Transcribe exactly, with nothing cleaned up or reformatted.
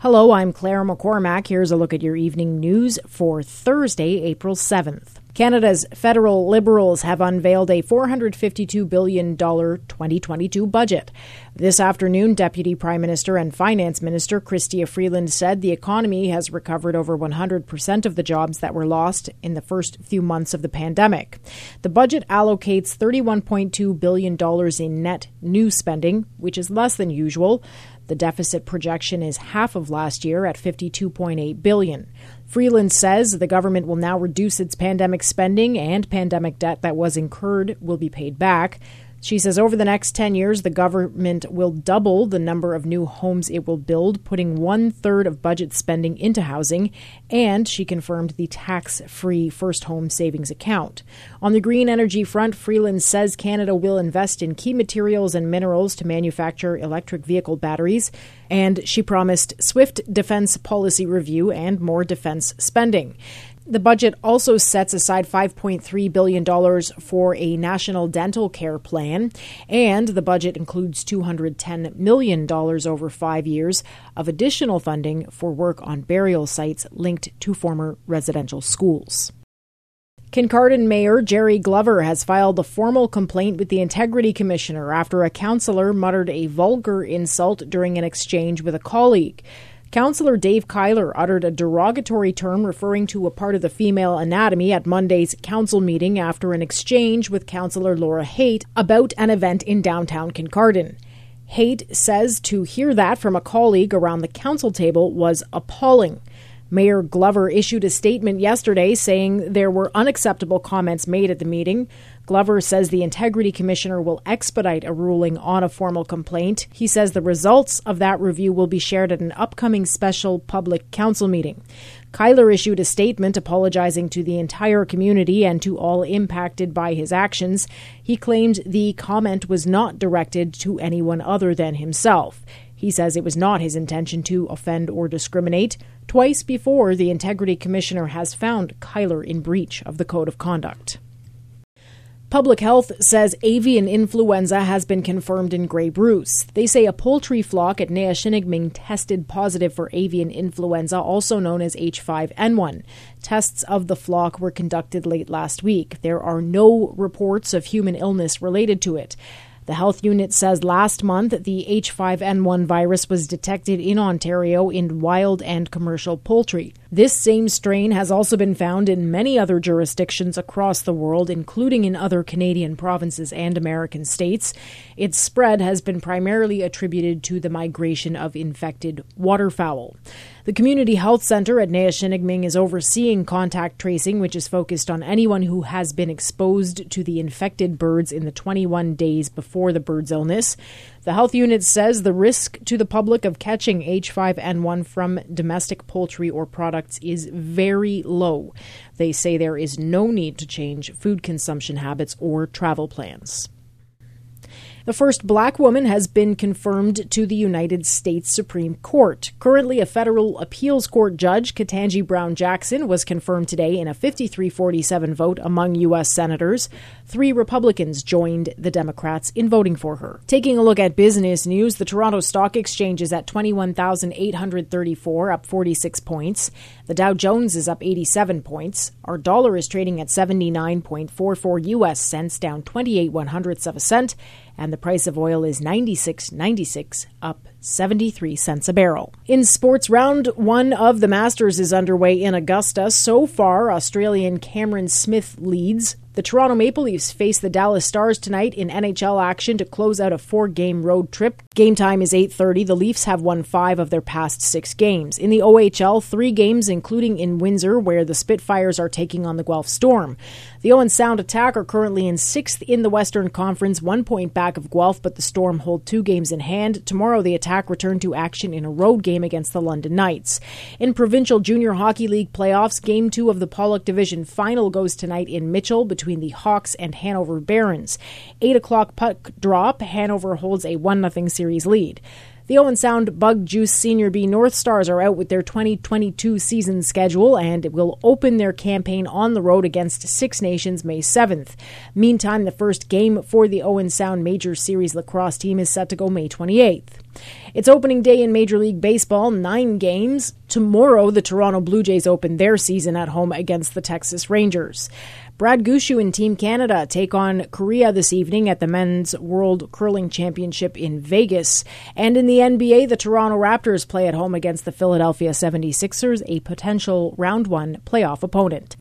Hello, I'm Claire McCormack. Here's a look at your evening news for Thursday, April seventh. Canada's federal Liberals have unveiled a four hundred fifty-two billion dollars twenty twenty-two budget. This afternoon, Deputy Prime Minister and Finance Minister Chrystia Freeland said the economy has recovered over one hundred percent of the jobs that were lost in the first few months of the pandemic. The budget allocates thirty-one point two billion dollars in net new spending, which is less than usual. The deficit projection is half of last year at fifty-two point eight billion dollars. Freeland says the government will now reduce its pandemic spending, and pandemic debt that was incurred will be paid back. She says over the next ten years, the government will double the number of new homes it will build, putting one-third of budget spending into housing, and she confirmed the tax-free first home savings account. On the green energy front, Freeland says Canada will invest in key materials and minerals to manufacture electric vehicle batteries, and she promised swift defense policy review and more defense spending. The budget also sets aside five point three billion dollars for a national dental care plan, and the budget includes two hundred ten million dollars over five years of additional funding for work on burial sites linked to former residential schools. Kincardine Mayor Jerry Glover has filed a formal complaint with the Integrity Commissioner after a councillor muttered a vulgar insult during an exchange with a colleague. Councillor Dave Kyler uttered a derogatory term referring to a part of the female anatomy at Monday's council meeting after an exchange with Councillor Laura Haight about an event in downtown Kincardine. Haight says to hear that from a colleague around the council table was appalling. Mayor Glover issued a statement yesterday saying there were unacceptable comments made at the meeting. Glover says the Integrity Commissioner will expedite a ruling on a formal complaint. He says the results of that review will be shared at an upcoming special public council meeting. Kyler issued a statement apologizing to the entire community and to all impacted by his actions. He claimed the comment was not directed to anyone other than himself. He says it was not his intention to offend or discriminate. Twice before, the Integrity Commissioner has found Kyler in breach of the Code of Conduct. Public Health says avian influenza has been confirmed in Grey Bruce. They say a poultry flock at Nea-Shinigming tested positive for avian influenza, also known as H five N one. Tests of the flock were conducted late last week. There are no reports of human illness related to it. The health unit says last month the H five N one virus was detected in Ontario in wild and commercial poultry. This same strain has also been found in many other jurisdictions across the world, including in other Canadian provinces and American states. Its spread has been primarily attributed to the migration of infected waterfowl. The Community Health Centre at Nea-Shinigming is overseeing contact tracing, which is focused on anyone who has been exposed to the infected birds in the twenty-one days before the bird's illness. The health unit says the risk to the public of catching H five N one from domestic poultry or products is very low. They say there is no need to change food consumption habits or travel plans. The first black woman has been confirmed to the United States Supreme Court. Currently a federal appeals court judge, Ketanji Brown Jackson, was confirmed today in a fifty-three forty-seven vote among U S senators. Three Republicans joined the Democrats in voting for her. Taking a look at business news, the Toronto Stock Exchange is at twenty-one thousand eight hundred thirty-four, up forty-six points. The Dow Jones is up eighty-seven points. Our dollar is trading at seventy-nine point four four U S cents, down twenty-eight one hundredths of a cent. And the price of oil is ninety-six ninety-six, up seventy-three cents a barrel. In sports, round one of the Masters is underway in Augusta. So far, Australian Cameron Smith leads. The Toronto Maple Leafs face the Dallas Stars tonight in N H L action to close out a four-game road trip. Game time is eight thirty. The Leafs have won five of their past six games. In the O H L, three games, including in Windsor, where the Spitfires are taking on the Guelph Storm. The Owen Sound Attack are currently in sixth in the Western Conference, one point back of Guelph, but the Storm hold two games in hand. Tomorrow, the Attack return to action in a road game against the London Knights. In Provincial Junior Hockey League playoffs, Game two of the Pollock Division Final goes tonight in Mitchell between the Hawks and Hanover Barons. eight o'clock puck drop, Hanover holds a one nothing series lead. The Owen Sound Bug Juice Senior B North Stars are out with their twenty twenty-two season schedule and will open their campaign on the road against Six Nations May seventh. Meantime, the first game for the Owen Sound Major Series lacrosse team is set to go May twenty-eighth. It's opening day in Major League Baseball, nine games. Tomorrow, the Toronto Blue Jays open their season at home against the Texas Rangers. Brad Gushue and Team Canada take on Korea this evening at the Men's World Curling Championship in Vegas. And in the N B A, the Toronto Raptors play at home against the Philadelphia seventy-sixers, a potential round one playoff opponent.